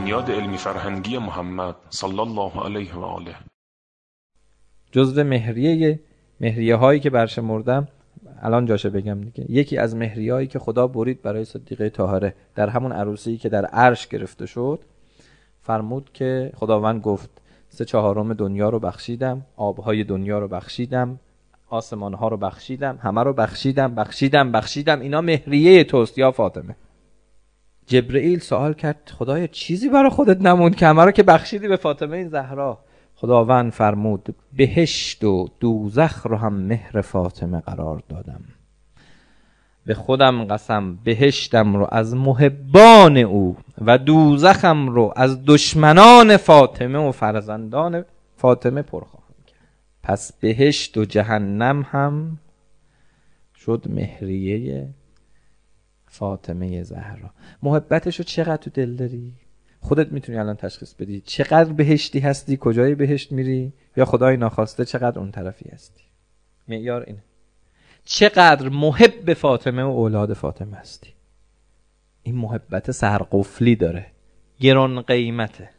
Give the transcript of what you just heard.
بنیاد علمی فرهنگی محمد صلی الله علیه و آله. جزء مهریه هایی که برشمردم الان جاشه بگم دیگه. یکی از مهریه هایی که خدا برید برای صدیقه طاهره در همون عروسی که در عرش گرفته شد، فرمود که خداوند گفت 3/4 دنیا رو بخشیدم، آبهای دنیا رو بخشیدم، آسمانها رو بخشیدم، همه رو بخشیدم. اینا مهریه توست یا فاطمه. جبرئیل سوال کرد خدایا چیزی برای خودت نموند که همه رو که بخشیدی به فاطمه زهرا؟ خداوند فرمود بهشت و دوزخ رو هم مهر فاطمه قرار دادم. به خودم قسم بهشتم رو از محبان او و دوزخم رو از دشمنان فاطمه و فرزندان فاطمه پر خواهم کرد. پس بهشت و جهنم هم شد مهریه فاطمه زهرا. محبتشو چقدر تو دل داری؟ خودت میتونی الان تشخیص بدی چقدر بهشتی هستی، کجای بهشت میری، یا خدای ناخواسته چقدر اون طرفی هستی. معیار اینه. چقدر محب فاطمه و اولاد فاطمه هستی. این محبت سرقفلی داره، گران قیمته.